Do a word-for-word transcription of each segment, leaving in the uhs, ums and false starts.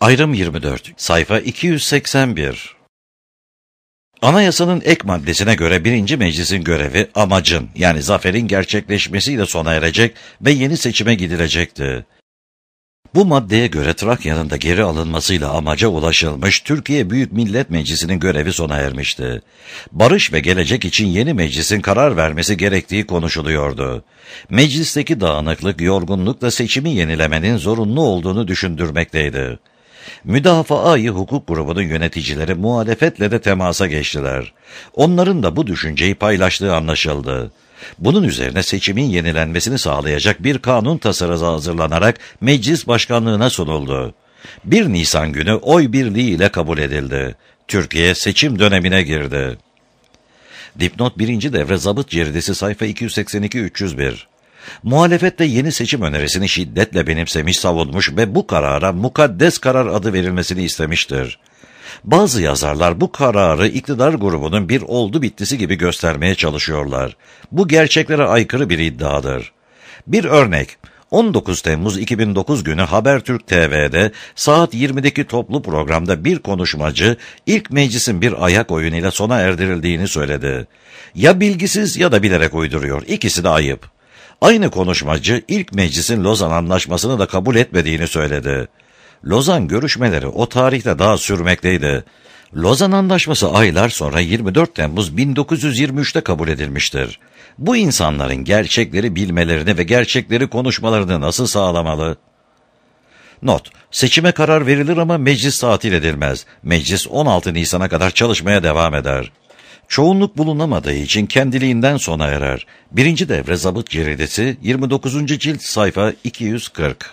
Ayrım yirmi dört, sayfa iki yüz seksen bir. Anayasanın ek maddesine göre birinci meclisin görevi amacın yani zaferin gerçekleşmesiyle sona erecek ve yeni seçime gidilecekti. Bu maddeye göre Trakya'nın da geri alınmasıyla amaca ulaşılmış, Türkiye Büyük Millet Meclisi'nin görevi sona ermişti. Barış ve gelecek için yeni meclisin karar vermesi gerektiği konuşuluyordu. Meclisteki dağınıklık, yorgunlukla seçimi yenilemenin zorunlu olduğunu düşündürmekteydi. Müdafaa-i Hukuk grubunun yöneticileri muhalefetle de temasa geçtiler. Onların da bu düşünceyi paylaştığı anlaşıldı. Bunun üzerine seçimin yenilenmesini sağlayacak bir kanun tasarısı hazırlanarak meclis başkanlığına sunuldu. bir Nisan günü oy birliğiyle kabul edildi. Türkiye seçim dönemine girdi. Dipnot birinci devre zabıt ciridesi sayfa iki yüz seksen iki üç yüz bir. Muhalefet de yeni seçim önerisini şiddetle benimsemiş, savunmuş ve bu karara mukaddes karar adı verilmesini istemiştir. Bazı yazarlar bu kararı iktidar grubunun bir oldu bittisi gibi göstermeye çalışıyorlar. Bu gerçeklere aykırı bir iddiadır. Bir örnek, on dokuz Temmuz iki bin dokuz günü Habertürk T V'de saat yirmideki toplu programda bir konuşmacı ilk meclisin bir ayak oyunuyla sona erdirildiğini söyledi. Ya bilgisiz ya da bilerek uyduruyor, ikisi de ayıp. Aynı konuşmacı ilk meclisin Lozan Anlaşması'nı da kabul etmediğini söyledi. Lozan görüşmeleri o tarihte daha sürmekteydi. Lozan Anlaşması aylar sonra yirmi dört Temmuz bin dokuz yüz yirmi üç'te kabul edilmiştir. Bu insanların gerçekleri bilmelerini ve gerçekleri konuşmalarını nasıl sağlamalı? Not: seçime karar verilir ama meclis tatil edilmez. Meclis on altı Nisan'a kadar çalışmaya devam eder. Çoğunluk bulunamadığı için kendiliğinden sona erer. Birinci devre zabıt ciridesi yirmi dokuzuncu cilt sayfa iki yüz kırk.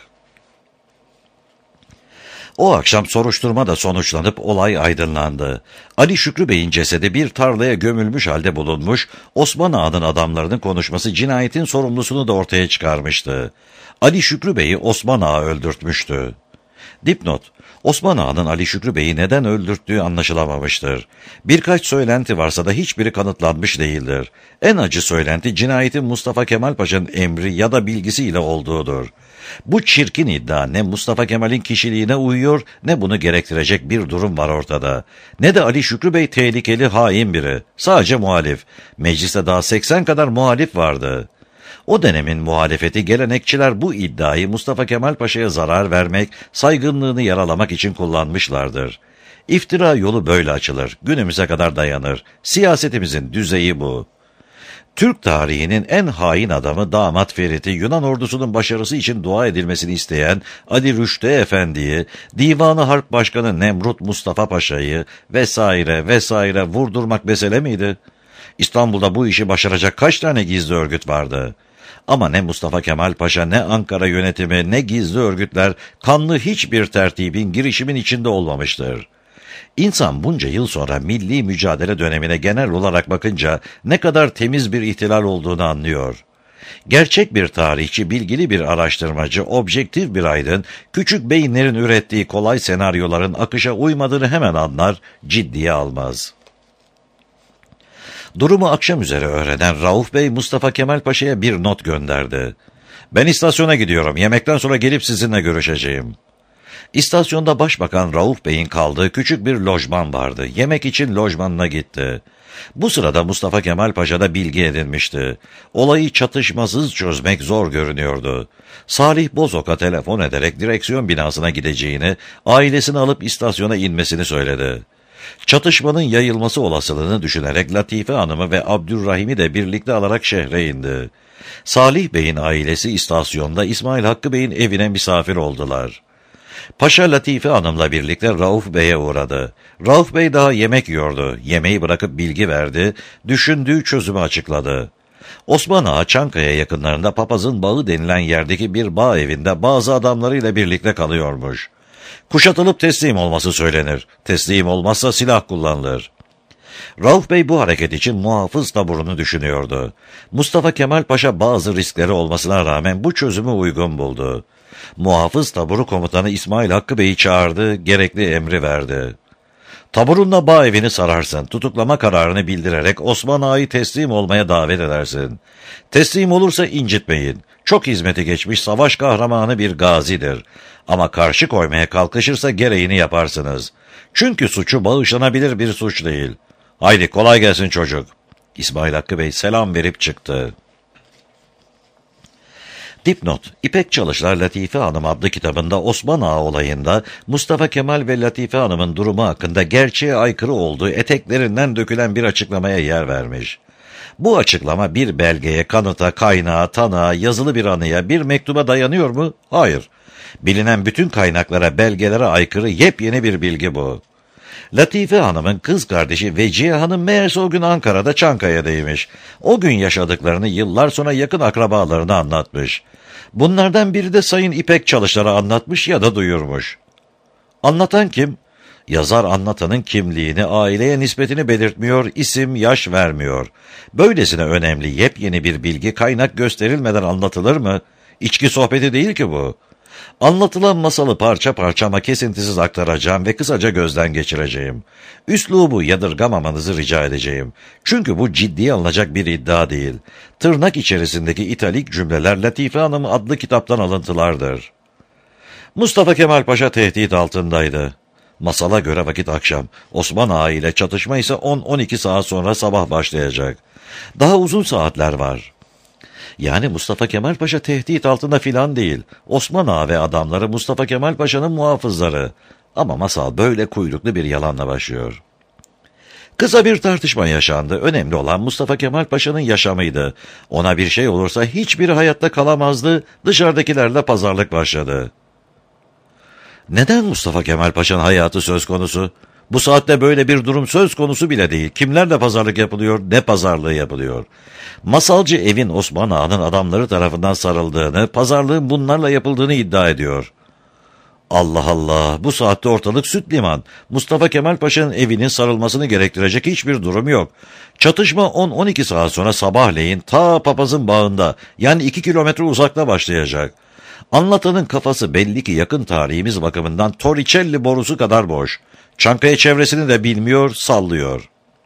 O akşam soruşturma da sonuçlanıp olay aydınlandı. Ali Şükrü Bey'in cesedi bir tarlaya gömülmüş halde bulunmuş, Osman Ağa'nın adamlarının konuşması cinayetin sorumlusunu da ortaya çıkarmıştı. Ali Şükrü Bey'i Osman Ağa öldürtmüştü. Dipnot: Osman Ağa'nın Ali Şükrü Bey'i neden öldürttüğü anlaşılamamıştır. Birkaç söylenti varsa da hiçbiri kanıtlanmış değildir. En acı söylenti cinayetin Mustafa Kemal Paşa'nın emri ya da bilgisiyle olduğudur. Bu çirkin iddia ne Mustafa Kemal'in kişiliğine uyuyor ne bunu gerektirecek bir durum var ortada. Ne de Ali Şükrü Bey tehlikeli, hain biri. Sadece muhalif. Mecliste daha seksen kadar muhalif vardı. O dönemin muhalefeti, gelenekçiler bu iddiayı Mustafa Kemal Paşa'ya zarar vermek, saygınlığını yaralamak için kullanmışlardır. İftira yolu böyle açılır, günümüze kadar dayanır. Siyasetimizin düzeyi bu. Türk tarihinin en hain adamı Damat Ferit'i, Yunan ordusunun başarısı için dua edilmesini isteyen Ali Rüştü Efendi'yi, Divan-ı Harp Başkanı Nemrut Mustafa Paşa'yı vesaire vesaire vurdurmak mesele miydi? İstanbul'da bu işi başaracak kaç tane gizli örgüt vardı? Ama ne Mustafa Kemal Paşa, ne Ankara yönetimi, ne gizli örgütler kanlı hiçbir tertibin, girişimin içinde olmamıştır. İnsan bunca yıl sonra milli mücadele dönemine genel olarak bakınca ne kadar temiz bir ihtilal olduğunu anlıyor. Gerçek bir tarihçi, bilgili bir araştırmacı, objektif bir aydın, küçük beyinlerin ürettiği kolay senaryoların akışa uymadığını hemen anlar, ciddiye almaz. Durumu akşam üzere öğrenen Rauf Bey, Mustafa Kemal Paşa'ya bir not gönderdi. "Ben istasyona gidiyorum, yemekten sonra gelip sizinle görüşeceğim." İstasyonda Başbakan Rauf Bey'in kaldığı küçük bir lojman vardı. Yemek için lojmanına gitti. Bu sırada Mustafa Kemal Paşa da bilgi edinmişti. Olayı çatışmasız çözmek zor görünüyordu. Salih Bozok'a telefon ederek direksiyon binasına gideceğini, ailesini alıp istasyona inmesini söyledi. Çatışmanın yayılması olasılığını düşünerek Latife Hanım'ı ve Abdurrahim'i de birlikte alarak şehre indi. Salih Bey'in ailesi istasyonda İsmail Hakkı Bey'in evine misafir oldular. Paşa Latife Hanım'la birlikte Rauf Bey'e uğradı. Rauf Bey daha yemek yiyordu. Yemeği bırakıp bilgi verdi, düşündüğü çözümü açıkladı. Osman Ağa, Çankaya yakınlarında Papazın Bağı denilen yerdeki bir bağ evinde bazı adamlarıyla birlikte kalıyormuş. Kuşatılıp teslim olması söylenir. Teslim olmazsa silah kullanılır. Rauf Bey bu hareket için muhafız taburunu düşünüyordu. Mustafa Kemal Paşa bazı riskleri olmasına rağmen bu çözümü uygun buldu. Muhafız taburu komutanı İsmail Hakkı Bey'i çağırdı, gerekli emri verdi. Taburunla bağ evini sararsın, tutuklama kararını bildirerek Osman Ağa'yı teslim olmaya davet edersin. Teslim olursa incitmeyin. Çok hizmeti geçmiş savaş kahramanı bir gazidir. Ama karşı koymaya kalkışırsa gereğini yaparsınız. Çünkü suçu bağışlanabilir bir suç değil. Haydi kolay gelsin çocuk. İsmail Hakkı Bey selam verip çıktı. Dipnot, İpek Çalışlar Latife Hanım adlı kitabında Osman Ağa olayında Mustafa Kemal ve Latife Hanım'ın durumu hakkında gerçeğe aykırı olduğu eteklerinden dökülen bir açıklamaya yer vermiş. Bu açıklama bir belgeye, kanıta, kaynağa, tanığa, yazılı bir anıya, bir mektuba dayanıyor mu? Hayır. Bilinen bütün kaynaklara, belgelere aykırı yepyeni bir bilgi bu. Latife Hanım'ın kız kardeşi Vecihe Hanım meğerse o gün Ankara'da Çankaya'daymış. O gün yaşadıklarını yıllar sonra yakın akrabalarına anlatmış. Bunlardan biri de Sayın İpek Çalışlar'a anlatmış ya da duyurmuş. Anlatan kim? Yazar anlatanın kimliğini, aileye nispetini belirtmiyor, isim, yaş vermiyor. Böylesine önemli yepyeni bir bilgi kaynak gösterilmeden anlatılır mı? İçki sohbeti değil ki bu. Anlatılan masalı parça parça ama kesintisiz aktaracağım ve kısaca gözden geçireceğim. Üslubu yadırgamamanızı rica edeceğim. Çünkü bu ciddiye alınacak bir iddia değil. Tırnak içerisindeki italik cümleler Latife Hanım adlı kitaptan alıntılardır. Mustafa Kemal Paşa tehdit altındaydı. Masala göre vakit akşam. Osman Ağa ile çatışma ise on on iki saat sonra sabah başlayacak. Daha uzun saatler var. Yani Mustafa Kemal Paşa tehdit altında filan değil. Osman Ağa ve adamları Mustafa Kemal Paşa'nın muhafızları. Ama masal böyle kuyruklu bir yalanla başlıyor. Kısa bir tartışma yaşandı. Önemli olan Mustafa Kemal Paşa'nın yaşamıydı. Ona bir şey olursa hiçbiri hayatta kalamazdı. Dışarıdakilerle pazarlık başladı. Neden Mustafa Kemal Paşa'nın hayatı söz konusu? Bu saatte böyle bir durum söz konusu bile değil. Kimlerle pazarlık yapılıyor, ne pazarlığı yapılıyor? Masalcı evin Osman Ağa'nın adamları tarafından sarıldığını, pazarlığın bunlarla yapıldığını iddia ediyor. Allah Allah, bu saatte ortalık süt liman. Mustafa Kemal Paşa'nın evinin sarılmasını gerektirecek hiçbir durum yok. Çatışma on on iki saat sonra sabahleyin ta papazın bağında, yani iki kilometre uzakta başlayacak. Anlatanın kafası belli ki yakın tarihimiz bakımından Torricelli borusu kadar boş. Çankaya çevresini de bilmiyor, sallıyor.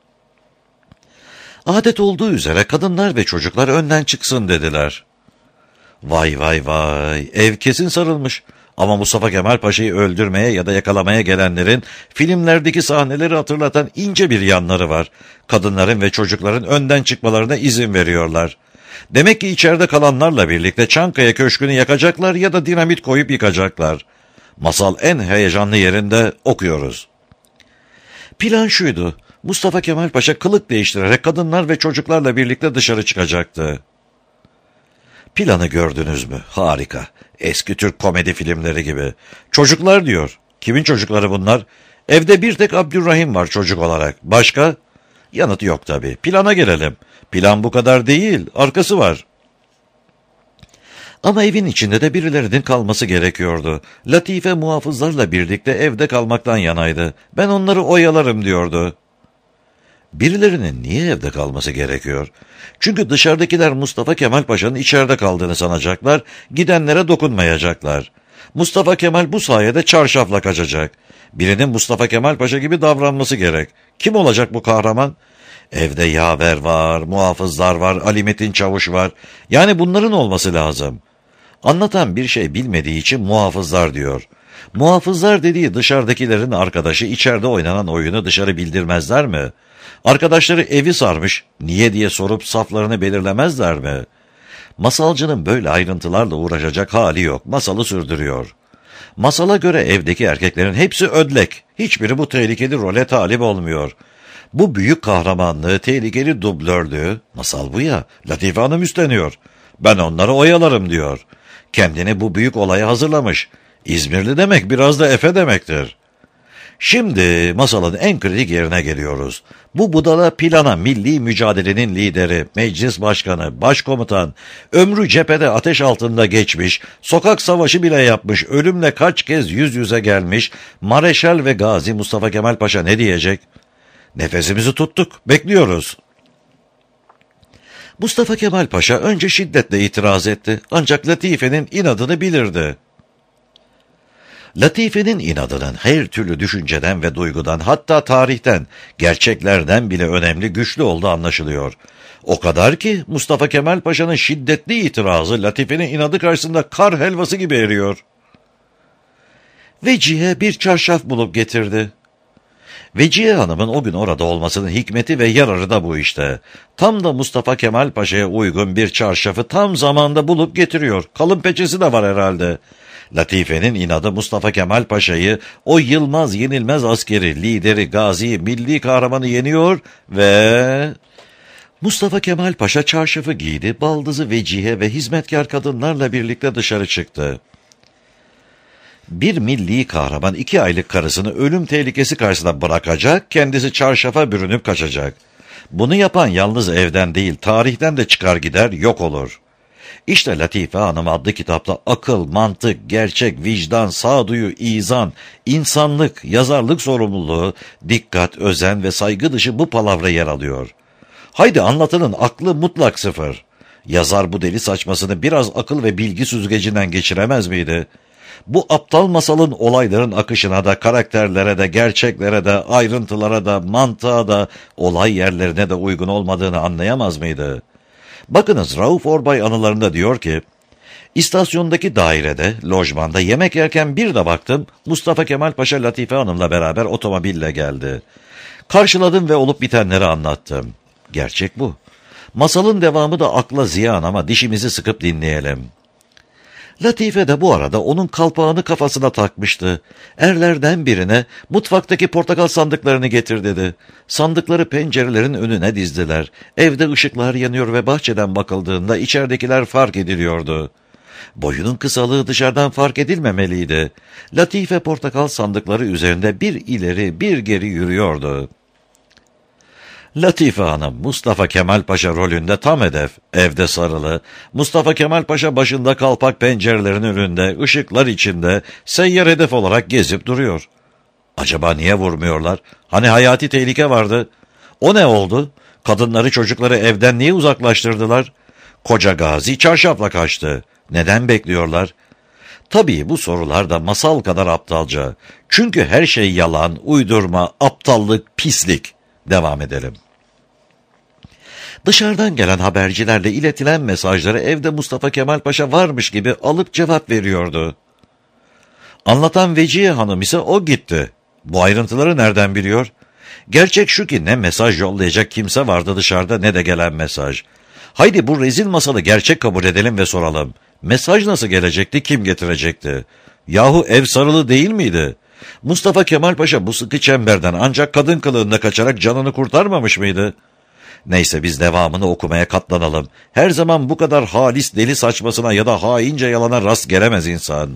Adet olduğu üzere kadınlar ve çocuklar önden çıksın dediler. Vay vay vay, ev kesin sarılmış. Ama Mustafa Kemal Paşa'yı öldürmeye ya da yakalamaya gelenlerin filmlerdeki sahneleri hatırlatan ince bir yanları var. Kadınların ve çocukların önden çıkmalarına izin veriyorlar. Demek ki içeride kalanlarla birlikte Çankaya Köşkü'nü yakacaklar ya da dinamit koyup yıkacaklar. Masal en heyecanlı yerinde okuyoruz. Plan şuydu. Mustafa Kemal Paşa kılık değiştirerek kadınlar ve çocuklarla birlikte dışarı çıkacaktı. Planı gördünüz mü? Harika. Eski Türk komedi filmleri gibi. Çocuklar diyor. Kimin çocukları bunlar? Evde bir tek Abdurrahim var çocuk olarak. Başka? Yanıt yok tabii. Plana gelelim. Plan bu kadar değil. Arkası var. Ama evin içinde de birilerinin kalması gerekiyordu. Latife muhafızlarla birlikte evde kalmaktan yanaydı. Ben onları oyalarım diyordu. Birilerinin niye evde kalması gerekiyor? Çünkü dışarıdakiler Mustafa Kemal Paşa'nın içeride kaldığını sanacaklar, gidenlere dokunmayacaklar. Mustafa Kemal bu sayede çarşafla kaçacak. Birinin Mustafa Kemal Paşa gibi davranması gerek. Kim olacak bu kahraman? Evde yaver var, muhafızlar var, Ali Metin Çavuş var. Yani bunların olması lazım. Anlatan bir şey bilmediği için muhafızlar diyor. Muhafızlar dediği dışarıdakilerin arkadaşı, içeride oynanan oyunu dışarı bildirmezler mi? Arkadaşları evi sarmış, niye diye sorup saflarını belirlemezler mi? Masalcının böyle ayrıntılarla uğraşacak hali yok, masalı sürdürüyor. Masala göre evdeki erkeklerin hepsi ödlek, hiçbiri bu tehlikeli role talip olmuyor. Bu büyük kahramanlığı, tehlikeli dublörlüğü, masal bu ya, Latife Hanım üstleniyor. Ben onları oyalarım diyor. Kendini bu büyük olaya hazırlamış. İzmirli demek biraz da Efe demektir. Şimdi masalın en kritik yerine geliyoruz. Bu budala plana milli mücadelenin lideri, meclis başkanı, başkomutan, ömrü cephede ateş altında geçmiş, sokak savaşı bile yapmış, ölümle kaç kez yüz yüze gelmiş, Mareşal ve Gazi Mustafa Kemal Paşa ne diyecek? Nefesimizi tuttuk, bekliyoruz. Mustafa Kemal Paşa önce şiddetle itiraz etti, ancak Latife'nin inadını bilirdi. Latife'nin inadının her türlü düşünceden ve duygudan, hatta tarihten, gerçeklerden bile önemli, güçlü olduğu anlaşılıyor. O kadar ki Mustafa Kemal Paşa'nın şiddetli itirazı Latife'nin inadı karşısında kar helvası gibi eriyor. Vecihe bir çarşaf bulup getirdi. Vecihe Hanım'ın o gün orada olmasının hikmeti ve yararı da bu işte. Tam da Mustafa Kemal Paşa'ya uygun bir çarşafı tam zamanda bulup getiriyor. Kalın peçesi de var herhalde. Latife'nin inadı Mustafa Kemal Paşa'yı, o yılmaz yenilmez askeri, lideri, gazi, milli kahramanı yeniyor ve... Mustafa Kemal Paşa çarşafı giydi, baldızı Vecihe ve hizmetkar kadınlarla birlikte dışarı çıktı. Bir milli kahraman iki aylık karısını ölüm tehlikesi karşısında bırakacak, kendisi çarşafa bürünüp kaçacak. Bunu yapan yalnız evden değil, tarihten de çıkar gider, yok olur. İşte Latife Hanım adlı kitapta akıl, mantık, gerçek, vicdan, sağduyu, izan, insanlık, yazarlık sorumluluğu, dikkat, özen ve saygı dışı bu palavra yer alıyor. Haydi anlatının aklı mutlak sıfır. Yazar bu deli saçmasını biraz akıl ve bilgi süzgecinden geçiremez miydi? Bu aptal masalın olayların akışına da, karakterlere de, gerçeklere de, ayrıntılara da, mantığa da, olay yerlerine de uygun olmadığını anlayamaz mıydı? Bakınız, Rauf Orbay anılarında diyor ki, İstasyondaki dairede, lojmanda yemek yerken bir de baktım, Mustafa Kemal Paşa Latife Hanım'la beraber otomobille geldi. Karşıladım ve olup bitenleri anlattım. Gerçek bu. Masalın devamı da akla ziyan ama dişimizi sıkıp dinleyelim. Latife de bu arada onun kalpağını kafasına takmıştı. Erlerden birine mutfaktaki portakal sandıklarını getir dedi. Sandıkları pencerelerin önüne dizdiler. Evde ışıklar yanıyor ve bahçeden bakıldığında içeridekiler fark ediliyordu. Boyunun kısalığı dışarıdan fark edilmemeliydi. Latife portakal sandıkları üzerinde bir ileri bir geri yürüyordu. Latife Hanım, Mustafa Kemal Paşa rolünde tam hedef, evde sarılı, Mustafa Kemal Paşa başında kalpak pencerelerin önünde, ışıklar içinde, seyyar hedef olarak gezip duruyor. Acaba niye vurmuyorlar? Hani hayati tehlike vardı. O ne oldu? Kadınları çocukları evden niye uzaklaştırdılar? Koca gazi çarşafla kaçtı. Neden bekliyorlar? Tabii bu sorular da masal kadar aptalca. Çünkü her şey yalan, uydurma, aptallık, pislik. Devam edelim. Dışarıdan gelen habercilerle iletilen mesajları evde Mustafa Kemal Paşa varmış gibi alıp cevap veriyordu. Anlatan Vecihe Hanım ise o gitti. Bu ayrıntıları nereden biliyor? Gerçek şu ki ne mesaj yollayacak kimse vardı dışarıda ne de gelen mesaj. Haydi bu rezil masalı gerçek kabul edelim ve soralım. Mesaj nasıl gelecekti, kim getirecekti? Yahu ev sarılı değil miydi? Mustafa Kemal Paşa bu sıkı çemberden ancak kadın kılığında kaçarak canını kurtarmamış mıydı? Neyse biz devamını okumaya katlanalım. Her zaman bu kadar halis deli saçmasına ya da haince yalana rast gelemez insan.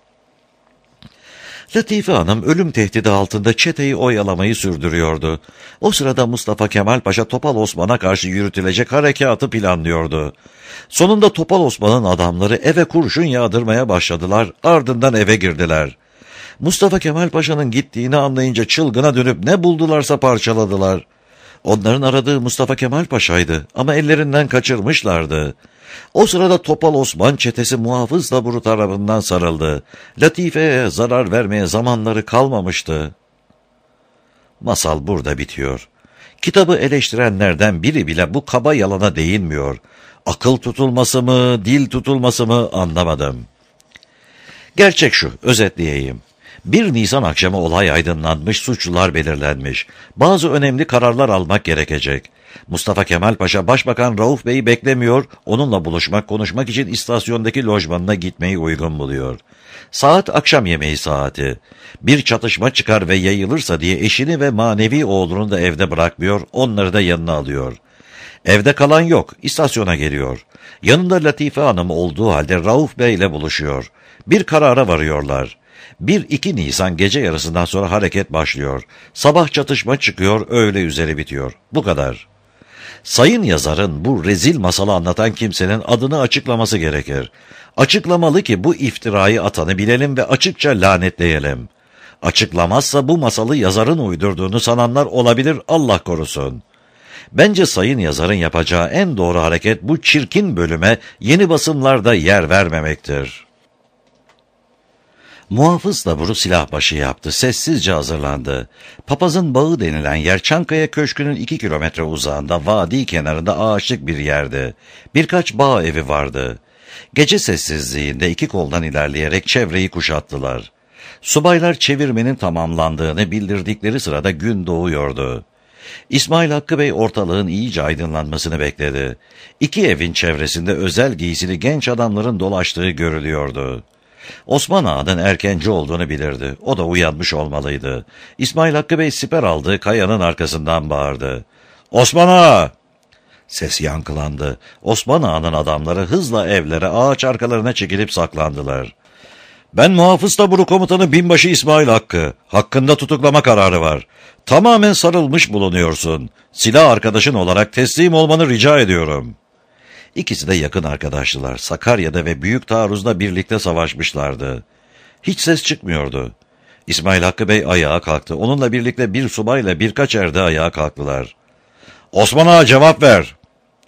Latife Hanım ölüm tehdidi altında çeteyi oyalamayı sürdürüyordu. O sırada Mustafa Kemal Paşa Topal Osman'a karşı yürütülecek harekatı planlıyordu. Sonunda Topal Osman'ın adamları eve kurşun yağdırmaya başladılar, ardından eve girdiler. Mustafa Kemal Paşa'nın gittiğini anlayınca çılgına dönüp ne buldularsa parçaladılar. Onların aradığı Mustafa Kemal Paşa'ydı ama ellerinden kaçırmışlardı. O sırada Topal Osman çetesi muhafız taburu tarafından sarıldı. Latife'ye zarar vermeye zamanları kalmamıştı. Masal burada bitiyor. Kitabı eleştirenlerden biri bile bu kaba yalana değinmiyor. Akıl tutulması mı, dil tutulması mı anlamadım. Gerçek şu, özetleyeyim. bir Nisan akşamı olay aydınlanmış, suçlular belirlenmiş. Bazı önemli kararlar almak gerekecek. Mustafa Kemal Paşa Başbakan Rauf Bey'i beklemiyor, onunla buluşmak, konuşmak için istasyondaki lojmanına gitmeyi uygun buluyor. Saat akşam yemeği saati. Bir çatışma çıkar ve yayılırsa diye eşini ve manevi oğlunu da evde bırakmıyor, onları da yanına alıyor. Evde kalan yok, istasyona geliyor. Yanında Latife Hanım olduğu halde Rauf Bey ile buluşuyor. Bir karara varıyorlar. bir iki Nisan gece yarısından sonra hareket başlıyor. Sabah çatışma çıkıyor, öğle üzeri bitiyor. Bu kadar. Sayın yazarın bu rezil masalı anlatan kimsenin adını açıklaması gerekir. Açıklamalı ki bu iftirayı atanı bilelim ve açıkça lanetleyelim. Açıklamazsa bu masalı yazarın uydurduğunu sananlar olabilir, Allah korusun. Bence sayın yazarın yapacağı en doğru hareket bu çirkin bölüme yeni basımlarda yer vermemektir. Muhafız taburu silah başı yaptı, sessizce hazırlandı. Papazın bağı denilen yer Çankaya Köşkü'nün iki kilometre uzağında vadi kenarında ağaçlık bir yerdi. Birkaç bağ evi vardı. Gece sessizliğinde iki koldan ilerleyerek çevreyi kuşattılar. Subaylar çevirmenin tamamlandığını bildirdikleri sırada gün doğuyordu. İsmail Hakkı Bey ortalığın iyice aydınlanmasını bekledi. İki evin çevresinde özel giysili genç adamların dolaştığı görülüyordu. Osman Ağa'nın erkenci olduğunu bilirdi. O da uyanmış olmalıydı. İsmail Hakkı Bey siper aldığı kayanın arkasından bağırdı. "Osman Ağa!" Ses yankılandı. Osman Ağa'nın adamları hızla evlere, ağaç arkalarına çekilip saklandılar. "Ben muhafız taburu komutanı binbaşı İsmail Hakkı. Hakkında tutuklama kararı var. Tamamen sarılmış bulunuyorsun. Silah arkadaşın olarak teslim olmanı rica ediyorum." İkisi de yakın arkadaştılar. Sakarya'da ve Büyük Taarruz'da birlikte savaşmışlardı. Hiç ses çıkmıyordu. İsmail Hakkı Bey ayağa kalktı. Onunla birlikte bir subayla birkaç erde ayağa kalktılar. "Osman Ağa, cevap ver!"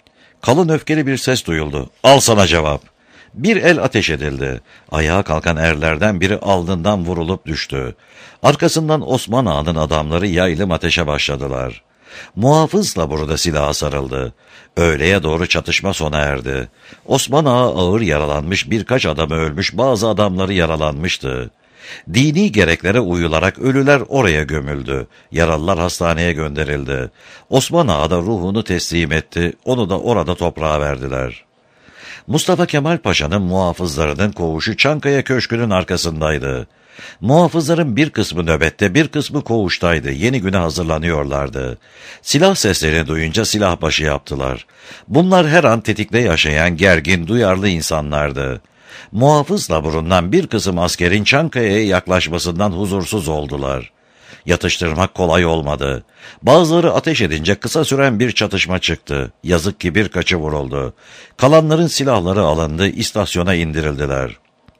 Kalın öfkeli bir ses duyuldu. "Al sana cevap!" Bir el ateş edildi. Ayağa kalkan erlerden biri alnından vurulup düştü. Arkasından Osman Ağa'nın adamları yaylım ateşe başladılar. Muhafız taburu da silaha sarıldı. Öğleye doğru çatışma sona erdi. Osman Ağa ağır yaralanmış, birkaç adamı ölmüş, bazı adamları yaralanmıştı. Dini gereklere uyularak ölüler oraya gömüldü. Yaralılar hastaneye gönderildi. Osman Ağa da ruhunu teslim etti, onu da orada toprağa verdiler. Mustafa Kemal Paşa'nın muhafızlarının koğuşu Çankaya Köşkü'nün arkasındaydı. Muhafızların bir kısmı nöbette, bir kısmı koğuştaydı. Yeni güne hazırlanıyorlardı. Silah seslerini duyunca silah başı yaptılar. Bunlar her an tetikte yaşayan gergin, duyarlı insanlardı. Muhafız taburundan bir kısım askerin Çankaya'ya yaklaşmasından huzursuz oldular. Yatıştırmak kolay olmadı. Bazıları ateş edince kısa süren bir çatışma çıktı. Yazık ki birkaçı vuruldu. Kalanların silahları alındı, istasyona indirildiler.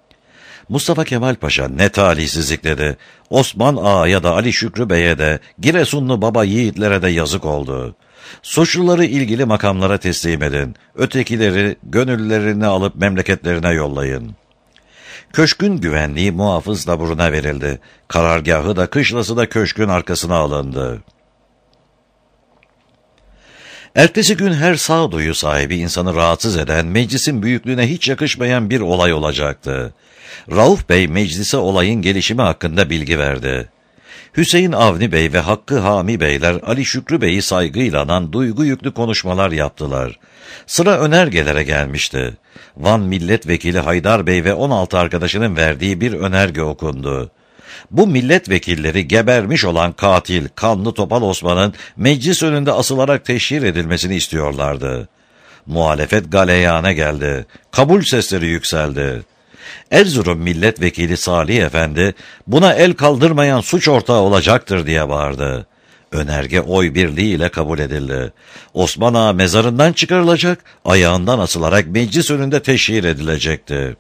Mustafa Kemal Paşa ne talihsizlik dedi. Osman Ağa'ya da Ali Şükrü Bey'e de, Giresunlu baba yiğitlere de yazık oldu. Suçluları ilgili makamlara teslim edin. Ötekileri gönüllerini alıp memleketlerine yollayın. Köşkün güvenliği muhafız taburuna verildi. Karargahı da kışlası da köşkün arkasına alındı. Ertesi gün her sağduyu sahibi insanı rahatsız eden, meclisin büyüklüğüne hiç yakışmayan bir olay olacaktı. Rauf Bey meclise olayın gelişimi hakkında bilgi verdi. Hüseyin Avni Bey ve Hakkı Hami Beyler Ali Şükrü Bey'i saygıyla anan duygu yüklü konuşmalar yaptılar. Sıra önergelere gelmişti. Van Milletvekili Haydar Bey ve on altı arkadaşının verdiği bir önerge okundu. Bu milletvekilleri gebermiş olan katil Kanlı Topal Osman'ın meclis önünde asılarak teşhir edilmesini istiyorlardı. Muhalefet galeyana geldi. Kabul sesleri yükseldi. Erzurum Milletvekili Salih Efendi, "Buna el kaldırmayan suç ortağı olacaktır" diye bağırdı. Önerge oy birliğiyle kabul edildi. Osman Ağa mezarından çıkarılacak, ayağından asılarak meclis önünde teşhir edilecekti.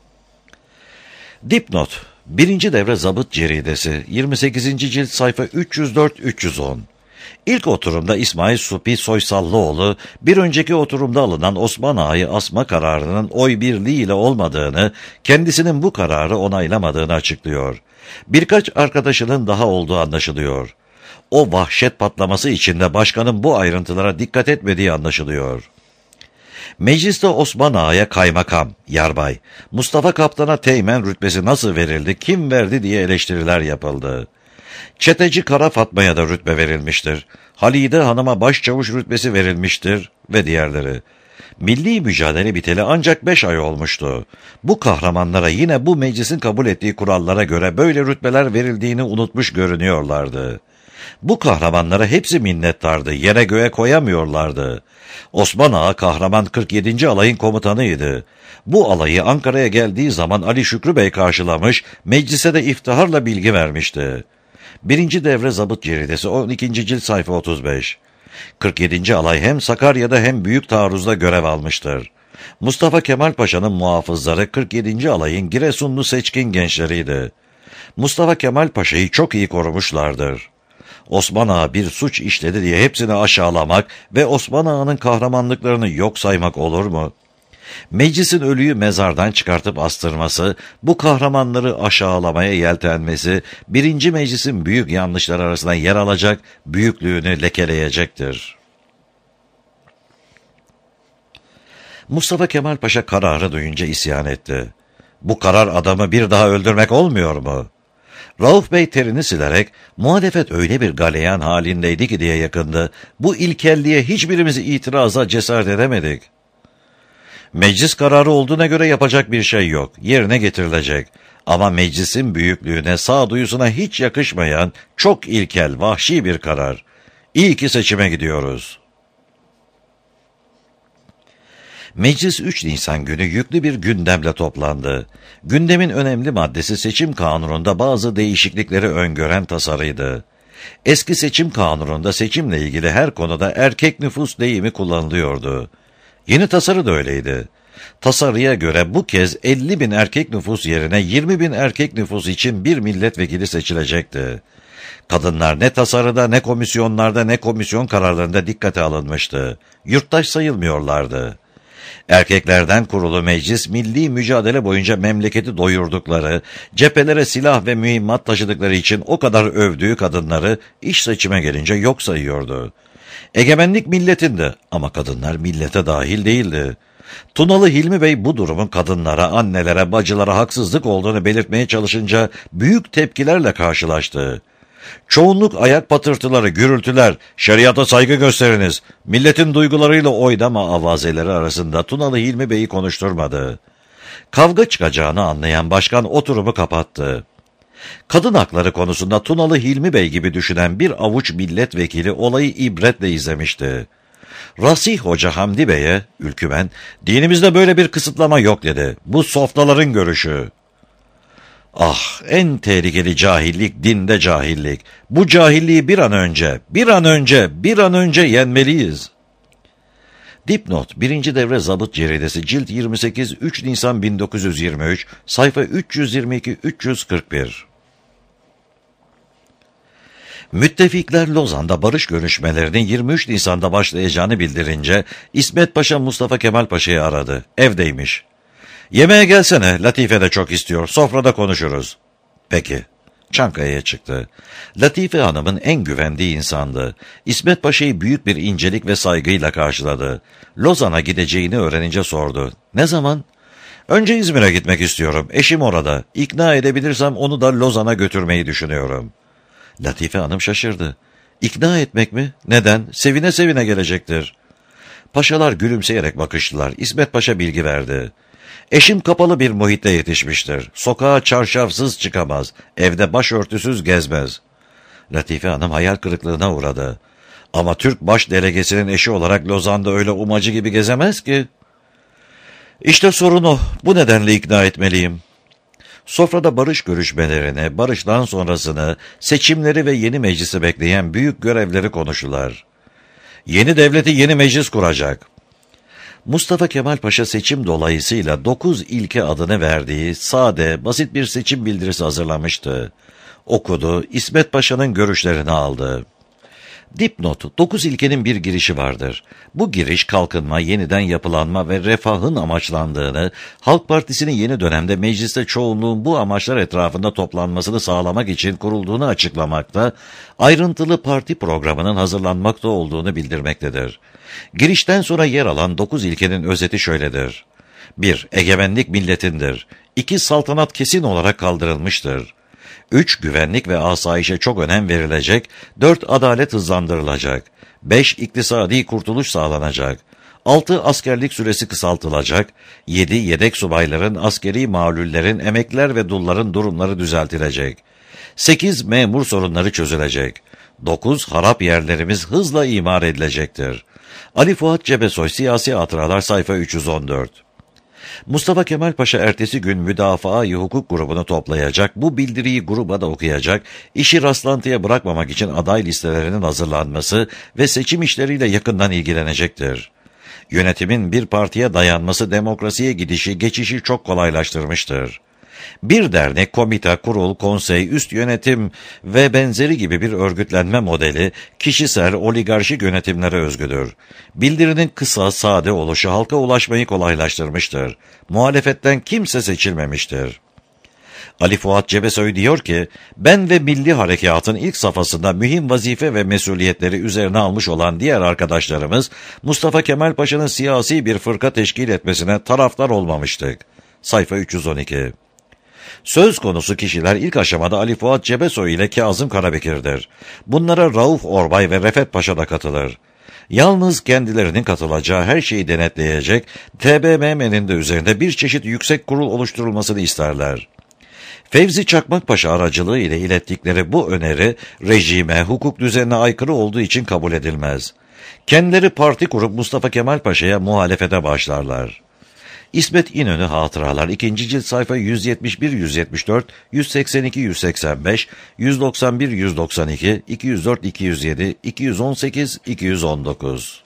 Dipnot: Birinci devre zabıt ceridesi, yirmi sekizinci cilt, sayfa üç yüz dört üç yüz on. İlk oturumda İsmail Supi Soysallıoğlu, bir önceki oturumda alınan Osman Ağa'yı asma kararının oy birliğiyle olmadığını, kendisinin bu kararı onaylamadığını açıklıyor. Birkaç arkadaşının daha olduğu anlaşılıyor. O vahşet patlaması içinde başkanın bu ayrıntılara dikkat etmediği anlaşılıyor. Mecliste Osman Ağa'ya kaymakam, yarbay, Mustafa Kaptan'a teğmen rütbesi nasıl verildi, kim verdi diye eleştiriler yapıldı. Çeteci Kara Fatma'ya da rütbe verilmiştir. Halide Hanım'a başçavuş rütbesi verilmiştir ve diğerleri. Milli mücadele biteli ancak beş ay olmuştu. Bu kahramanlara yine bu meclisin kabul ettiği kurallara göre böyle rütbeler verildiğini unutmuş görünüyorlardı. Bu kahramanlara hepsi minnettardı, yere göğe koyamıyorlardı. Osman Ağa kahraman kırk yedinci alayın komutanıydı. Bu alayı Ankara'ya geldiği zaman Ali Şükrü Bey karşılamış, meclise de iftiharla bilgi vermişti. Birinci devre zabıt ceridesi, on ikinci cilt, sayfa otuz beş. kırk yedinci alay hem Sakarya'da hem Büyük Taarruz'da görev almıştır. Mustafa Kemal Paşa'nın muhafızları kırk yedinci alayın Giresunlu seçkin gençleriydi. Mustafa Kemal Paşa'yı çok iyi korumuşlardır. Osman Ağa bir suç işledi diye hepsini aşağılamak ve Osman Ağa'nın kahramanlıklarını yok saymak olur mu? Meclisin ölüyü mezardan çıkartıp astırması, bu kahramanları aşağılamaya yeltenmesi, birinci meclisin büyük yanlışları arasında yer alacak, büyüklüğünü lekeleyecektir. Mustafa Kemal Paşa kararı duyunca isyan etti. Bu karar adamı bir daha öldürmek olmuyor mu? Rauf Bey terini silerek, muhalefet öyle bir galeyan halindeydi ki diye yakındı. Bu ilkelliğe hiçbirimiz itiraza cesaret edemedik. Meclis kararı olduğuna göre yapacak bir şey yok, yerine getirilecek. Ama meclisin büyüklüğüne, sağduyusuna hiç yakışmayan, çok ilkel, vahşi bir karar. İyi ki seçime gidiyoruz. Meclis üç Nisan günü yüklü bir gündemle toplandı. Gündemin önemli maddesi seçim kanununda bazı değişiklikleri öngören tasarıydı. Eski seçim kanununda seçimle ilgili her konuda erkek nüfus deyimi kullanılıyordu. Yeni tasarı da öyleydi. Tasarıya göre bu kez elli bin erkek nüfus yerine yirmi bin erkek nüfus için bir milletvekili seçilecekti. Kadınlar ne tasarıda, ne komisyonlarda, ne komisyon kararlarında dikkate alınmıştı. Yurttaş sayılmıyorlardı. Erkeklerden kurulu meclis, milli mücadele boyunca memleketi doyurdukları, cephelere silah ve mühimmat taşıdıkları için o kadar övdüğü kadınları iş seçime gelince yok sayıyordu. Egemenlik milletindi ama kadınlar millete dahil değildi. Tunalı Hilmi Bey bu durumun kadınlara, annelere, bacılara haksızlık olduğunu belirtmeye çalışınca büyük tepkilerle karşılaştı. Çoğunluk ayak patırtıları, gürültüler, şeriata saygı gösteriniz, milletin duygularıyla oynama avazeleri arasında Tunalı Hilmi Bey'i konuşturmadı. Kavga çıkacağını anlayan başkan oturumu kapattı. Kadın hakları konusunda Tunalı Hilmi Bey gibi düşünen bir avuç milletvekili olayı ibretle izlemişti. Rasih Hoca Hamdi Bey'e, ülkümen, dinimizde böyle bir kısıtlama yok dedi. Bu softaların görüşü. Ah, en tehlikeli cahillik dinde cahillik. Bu cahilliği bir an önce, bir an önce, bir an önce yenmeliyiz. Dipnot, birinci devre zabıt ceridesi, cilt yirmi sekiz, üç Nisan bin dokuz yüz yirmi üç, sayfa üç yüz yirmi iki üç yüz kırk bir. Müttefikler Lozan'da barış görüşmelerinin yirmi üç Nisan'da başlayacağını bildirince İsmet Paşa Mustafa Kemal Paşa'yı aradı. Evdeymiş. Yemeğe gelsene, Latife de çok istiyor, sofrada konuşuruz. Peki. Çankaya'ya çıktı. Latife Hanım'ın en güvendiği insandı. İsmet Paşa'yı büyük bir incelik ve saygıyla karşıladı. Lozan'a gideceğini öğrenince sordu. Ne zaman? Önce İzmir'e gitmek istiyorum. Eşim orada. İkna edebilirsem onu da Lozan'a götürmeyi düşünüyorum. Latife Hanım şaşırdı. İkna etmek mi? Neden? Sevine sevine gelecektir. Paşalar gülümseyerek bakıştılar. İsmet Paşa bilgi verdi. Eşim kapalı bir muhitte yetişmiştir. Sokağa çarşafsız çıkamaz. Evde başörtüsüz gezmez. Latife Hanım hayal kırıklığına uğradı. Ama Türk baş delegesinin eşi olarak Lozan'da öyle umacı gibi gezemez ki. İşte sorun o. Bu nedenle ikna etmeliyim. Sofrada barış görüşmelerini, barıştan sonrasını, seçimleri ve yeni meclisi bekleyen büyük görevleri konuştular. Yeni devleti yeni meclis kuracak. Mustafa Kemal Paşa seçim dolayısıyla dokuz ilke adını verdiği sade, basit bir seçim bildirisi hazırlamıştı. Okudu, İsmet Paşa'nın görüşlerini aldı. Dipnot, dokuz ilkenin bir girişi vardır. Bu giriş kalkınma, yeniden yapılanma ve refahın amaçlandığını, Halk Partisi'nin yeni dönemde mecliste çoğunluğun bu amaçlar etrafında toplanmasını sağlamak için kurulduğunu açıklamakta, ayrıntılı parti programının hazırlanmakta olduğunu bildirmektedir. Girişten sonra yer alan dokuz ilkenin özeti şöyledir. bir Egemenlik milletindir. iki Saltanat kesin olarak kaldırılmıştır. üç Güvenlik ve asayişe çok önem verilecek. dört Adalet hızlandırılacak. beş İktisadi kurtuluş sağlanacak. altı Askerlik süresi kısaltılacak. yedi Yedek subayların, askeri mağlullerin, emekliler ve dulların durumları düzeltilecek. sekiz Memur sorunları çözülecek. dokuz Harap yerlerimiz hızla imar edilecektir. Ali Fuat Cebesoy, Siyasi Hatıralar, sayfa üç yüz on dört. Mustafa Kemal Paşa ertesi gün Müdafaa-i Hukuk grubunu toplayacak, bu bildiriyi gruba da okuyacak, işi rastlantıya bırakmamak için aday listelerinin hazırlanması ve seçim işleriyle yakından ilgilenecektir. Yönetimin bir partiye dayanması demokrasiye gidişi, geçişi çok kolaylaştırmıştır. Bir dernek, komite, kurul, konsey, üst yönetim ve benzeri gibi bir örgütlenme modeli kişisel, oligarşik yönetimlere özgüdür. Bildirinin kısa, sade oluşu halka ulaşmayı kolaylaştırmıştır. Muhalefetten kimse seçilmemiştir. Ali Fuat Cebesoy diyor ki, ben ve Milli Harekat'ın ilk safhasında mühim vazife ve mesuliyetleri üzerine almış olan diğer arkadaşlarımız, Mustafa Kemal Paşa'nın siyasi bir fırka teşkil etmesine taraftar olmamıştık. Sayfa üç yüz on iki. Söz konusu kişiler ilk aşamada Ali Fuat Cebesoy ile Kazım Karabekir'dir. Bunlara Rauf Orbay ve Refet Paşa da katılır. Yalnız kendilerinin katılacağı her şeyi denetleyecek, T B M M'nin de üzerinde bir çeşit yüksek kurul oluşturulmasını isterler. Fevzi Çakmakpaşa aracılığı ile ilettikleri bu öneri, rejime, hukuk düzenine aykırı olduğu için kabul edilmez. Kendileri parti kurup Mustafa Kemal Paşa'ya muhalefete başlarlar. İsmet İnönü Hatıralar ikinci cilt sayfa yüz yetmiş bir yüz yetmiş dört, yüz seksen iki yüz seksen beş, yüz doksan bir yüz doksan iki, iki yüz dört iki yüz yedi, iki yüz on sekiz iki yüz on dokuz.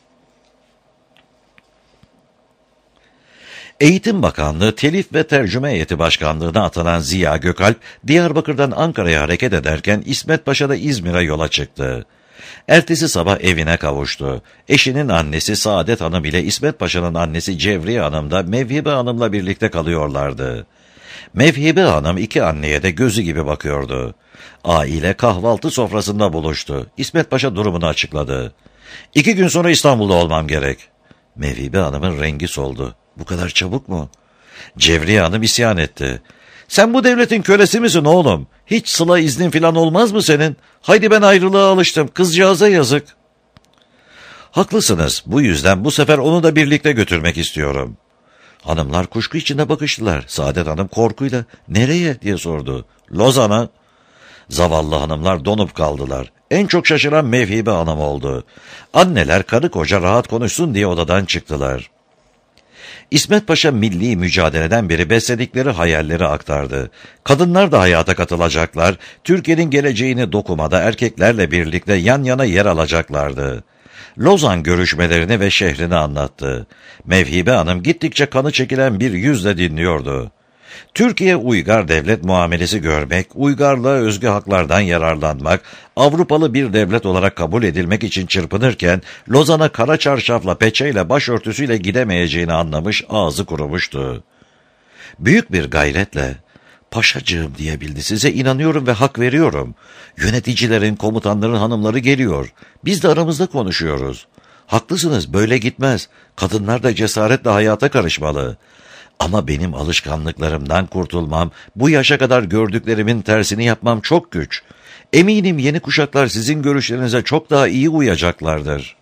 Eğitim Bakanlığı Telif ve Tercüme Heyeti Başkanlığı'na atanan Ziya Gökalp, Diyarbakır'dan Ankara'ya hareket ederken İsmet Paşa da İzmir'e yola çıktı. Ertesi sabah evine kavuştu. Eşinin annesi Saadet Hanım ile İsmet Paşa'nın annesi Cevriye Hanım da Mevhibe Hanım'la birlikte kalıyorlardı. Mevhibe Hanım iki anneye de gözü gibi bakıyordu. Aile kahvaltı sofrasında buluştu. İsmet Paşa durumunu açıkladı. İki gün sonra İstanbul'da olmam gerek. Mevhibe Hanım'ın rengi soldu. Bu kadar çabuk mu? Cevriye Hanım isyan etti. Sen bu devletin kölesi misin oğlum? Hiç sıla iznin falan olmaz mı senin? Haydi ben ayrılığa alıştım. Kızcağıza yazık. Haklısınız. Bu yüzden bu sefer onu da birlikte götürmek istiyorum. Hanımlar kuşku içinde bakıştılar. Saadet Hanım korkuyla nereye diye sordu. Lozan'a. Zavallı hanımlar donup kaldılar. En çok şaşıran Mevhibe Hanım oldu. Anneler karı koca rahat konuşsun diye odadan çıktılar. İsmet Paşa milli mücadeleden beri besledikleri hayalleri aktardı. Kadınlar da hayata katılacaklar, Türkiye'nin geleceğini dokumada erkeklerle birlikte yan yana yer alacaklardı. Lozan görüşmelerini ve şehrini anlattı. Mevhibe Hanım gittikçe kanı çekilen bir yüzle dinliyordu. Türkiye uygar devlet muamelesi görmek, uygarlığa özgü haklardan yararlanmak, Avrupalı bir devlet olarak kabul edilmek için çırpınırken, Lozan'a kara çarşafla, peçeyle, başörtüsüyle gidemeyeceğini anlamış, ağzı kurumuştu. Büyük bir gayretle, paşacığım diyebildi, size inanıyorum ve hak veriyorum. Yöneticilerin, komutanların hanımları geliyor. Biz de aramızda konuşuyoruz. Haklısınız, böyle gitmez. Kadınlar da cesaretle hayata karışmalı. Ama benim alışkanlıklarımdan kurtulmam, bu yaşa kadar gördüklerimin tersini yapmam çok güç. Eminim yeni kuşaklar sizin görüşlerinize çok daha iyi uyacaklardır.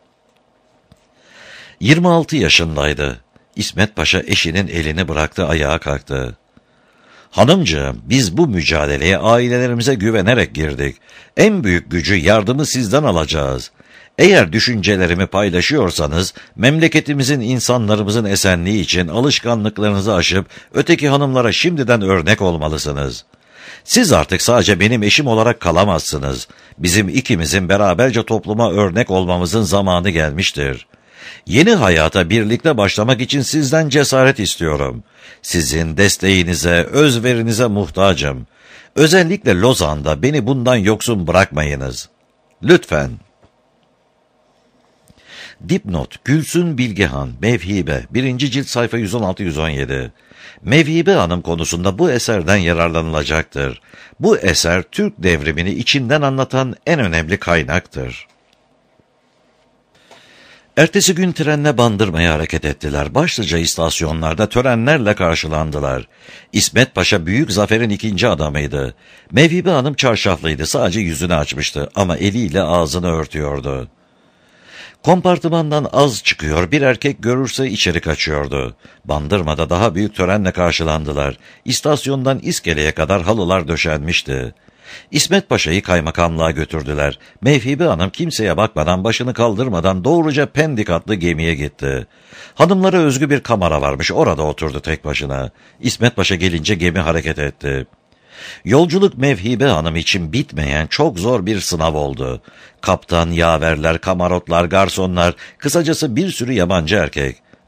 yirmi altı yaşındaydı. İsmet Paşa eşinin elini bıraktı, ayağa kalktı. Hanımcığım, biz bu mücadeleye ailelerimize güvenerek girdik. En büyük gücü, yardımı sizden alacağız. Eğer düşüncelerimi paylaşıyorsanız, memleketimizin, insanlarımızın esenliği için alışkanlıklarınızı aşıp öteki hanımlara şimdiden örnek olmalısınız. Siz artık sadece benim eşim olarak kalamazsınız. Bizim ikimizin beraberce topluma örnek olmamızın zamanı gelmiştir. Yeni hayata birlikte başlamak için sizden cesaret istiyorum. Sizin desteğinize, özverinize muhtacım. Özellikle Lozan'da beni bundan yoksun bırakmayınız. Lütfen. Dipnot: Gülsün Bilgehan, Mevhibe, birinci cilt sayfa yüz on altı yüz on yedi. Mevhibe Hanım konusunda bu eserden yararlanılacaktır. Bu eser Türk devrimini içinden anlatan en önemli kaynaktır. Ertesi gün trenle Bandırma'ya hareket ettiler. Başlıca istasyonlarda törenlerle karşılandılar. İsmet Paşa büyük zaferin ikinci adamıydı. Mevhibe Hanım çarşaflıydı, sadece yüzünü açmıştı ama eliyle ağzını örtüyordu. Kompartımandan az çıkıyor, bir erkek görürse içeri kaçıyordu. Bandırma'da daha büyük törenle karşılandılar. İstasyondan iskeleye kadar halılar döşenmişti. İsmet Paşa'yı kaymakamlığa götürdüler. Mevhibe Hanım kimseye bakmadan, başını kaldırmadan doğruca Pendik adlı gemiye gitti. Hanımlara özgü bir kamera varmış, orada oturdu tek başına. İsmet Paşa gelince gemi hareket etti. Yolculuk Mevhibe Hanım için bitmeyen çok zor bir sınav oldu. Kaptan, yaverler, kamarotlar, garsonlar, kısacası bir sürü yabancı erkek.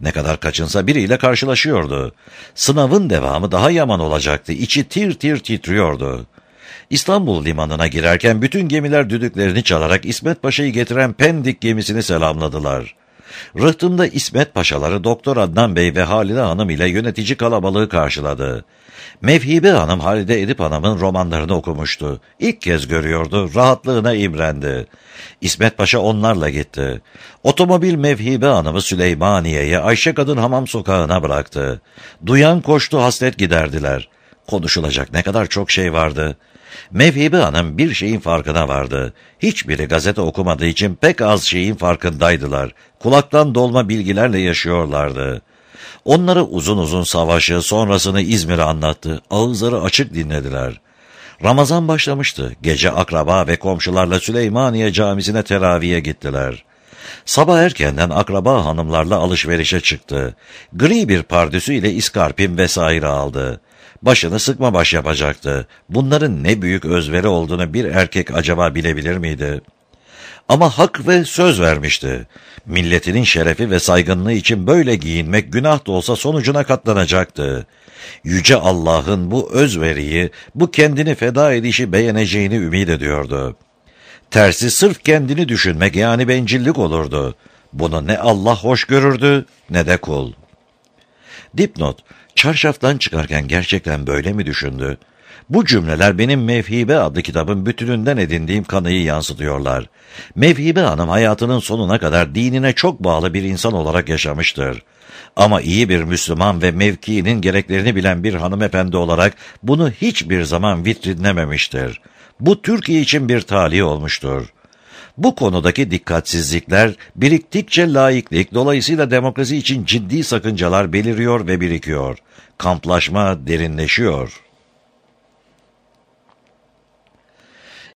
Ne kadar kaçınsa biriyle karşılaşıyordu. Sınavın devamı daha yaman olacaktı. İçi tir tir titriyordu. İstanbul limanına girerken bütün gemiler düdüklerini çalarak İsmet Paşa'yı getiren Pendik gemisini selamladılar. Rıhtımda İsmet Paşaları Doktor Adnan Bey ve Halide Hanım ile yönetici kalabalığı karşıladı. Mevhibe Hanım Halide Edip Hanım'ın romanlarını okumuştu. İlk kez görüyordu, rahatlığına imrendi. İsmet Paşa onlarla gitti. Otomobil Mevhibe Hanım'ı Süleymaniye'ye, Ayşe Kadın Hamam Sokağı'na bıraktı. Duyan koştu, hasret giderdiler. Konuşulacak ne kadar çok şey vardı. Mevhibe Hanım bir şeyin farkına vardı. Hiçbiri gazete okumadığı için pek az şeyin farkındaydılar. Kulaktan dolma bilgilerle yaşıyorlardı. Onları uzun uzun savaşı, sonrasını İzmir'e anlattı. Ağızları açık dinlediler. Ramazan başlamıştı. Gece akraba ve komşularla Süleymaniye Camisi'ne teraviye gittiler. Sabah erkenden akraba hanımlarla alışverişe çıktı. Gri bir pardüsü ile iskarpin vesaire aldı. Başını sıkma baş yapacaktı. Bunların ne büyük özveri olduğunu bir erkek acaba bilebilir miydi? Ama hak ve söz vermişti. Milletinin şerefi ve saygınlığı için böyle giyinmek günah da olsa sonucuna katlanacaktı. Yüce Allah'ın bu özveriyi, bu kendini feda edişi beğeneceğini ümit ediyordu. Tersi sırf kendini düşünmek yani bencillik olurdu. Bunu ne Allah hoş görürdü ne de kul. Dipnot, çarşaftan çıkarken gerçekten böyle mi düşündü? Bu cümleler benim Mevhibe adlı kitabın bütününden edindiğim kanıyı yansıtıyorlar. Mevhibe Hanım hayatının sonuna kadar dinine çok bağlı bir insan olarak yaşamıştır. Ama iyi bir Müslüman ve mevkiinin gereklerini bilen bir hanımefendi olarak bunu hiçbir zaman vitrinlememiştir. Bu Türkiye için bir talih olmuştur. Bu konudaki dikkatsizlikler biriktikçe laiklik, dolayısıyla demokrasi için ciddi sakıncalar beliriyor ve birikiyor. Kamplaşma derinleşiyor.